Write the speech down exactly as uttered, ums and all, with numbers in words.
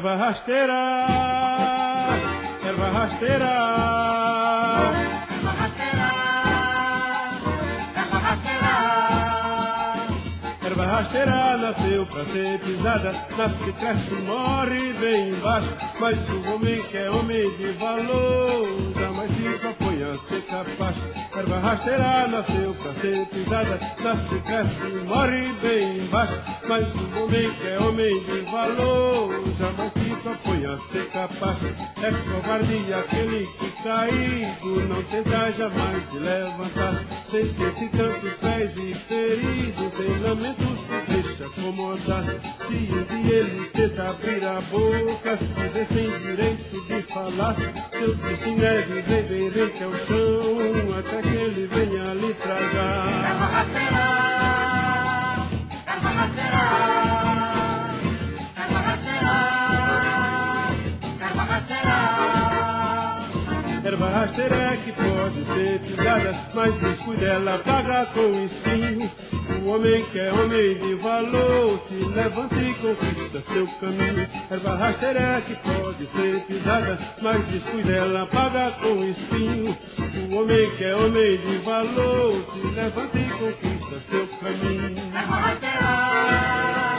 erva rasteira, erva rasteira, erva rasteira, erva rasteira. Erva rasteira nasceu pra ser pisada, nasce, cresce, morre bem embaixo. Mas o homem que é homem de valor jamais se propõe a ser capaz. Erva rasteira nasceu pra ser pisada, nasce, cresce, morre bem embaixo. Mas o homem que é homem de valor jamais se propõe a ser capaz. É covardia aquele que caído não tenta jamais se levantar. Sem ter tantos pés e feridos, sem lamento se deixa acomodar. Se um dia ele tenta abrir a boca, se vê sem direito de falar, seu destino é viver inerente ao chão, até que ele venha lhe tragar. Erva rasteira, erva rasteira, erva rasteira, erva rasteira. Erva rasteira é que pode ser pisada, mas descuida ela paga com espinho. O homem que é homem de valor se levanta e conquista seu caminho. Erva rasteira é que pode ser pisada, mas descuida ela paga com espinho. O homem que é homem de valor se levanta e conquista seu caminho. Erva rasteira.